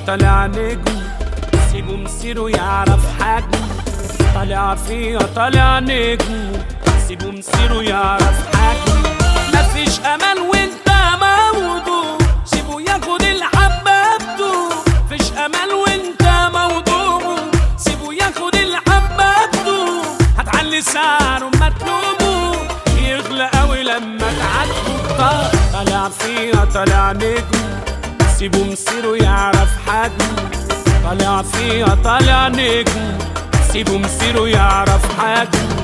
طالع نجم، سيبه مسيره يعرف حجمه. طالع فيها طالع نجم، سيبه مسيره يعرف حجمه. مفيش امل وانت موضوع، سيبه ياخد الحبابته. مفيش امل وانت موضوع، سيبه ياخد الحبابته. هتعلي سعره ما تلومه، يغلى قوي لما تعاتبه. طالع فيها طالع نجم، سيبه مسيره يعرف حجمه. طالع فيها طالع نجم، سيبه مسيره يعرف حجمه.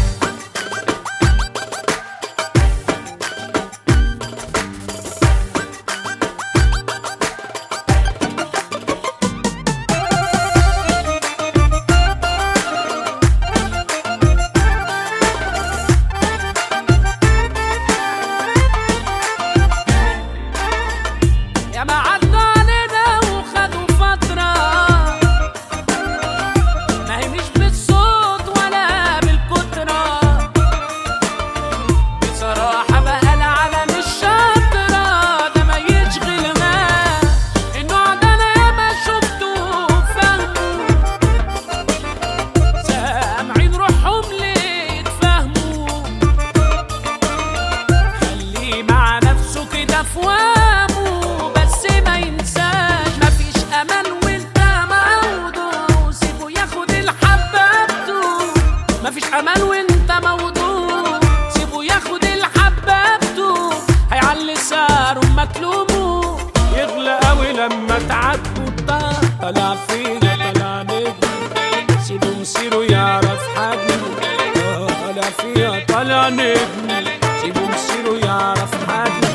مفيش امل وانت موضوع، سيبه ياخد الحبابته. هيعلي سعره ما تلومه، يغلى قوي لما تعاتبه. طالع فيها طالع نجم، سيبه مسيره يعرف حجمه. طالع فيها طالع نجم، سيبه مسيره يعرف حجمه.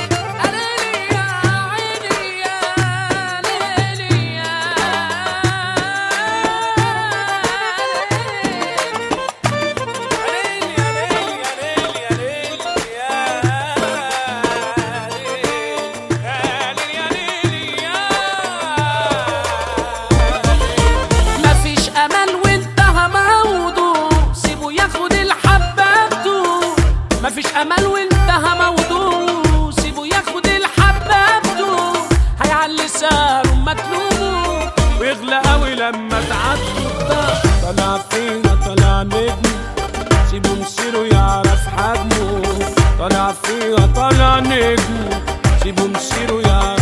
مفيش امل وانتهى موضوع، سيبه ياخد الحبابته. هيعلي سعره ما تلومه، ويغلى قوي لما تعاتبه. طالع فيها طالع نجم، سيبه مسيره يعرف حجمه. طالع فيها طالع نجم، سيبه مسيره يعرف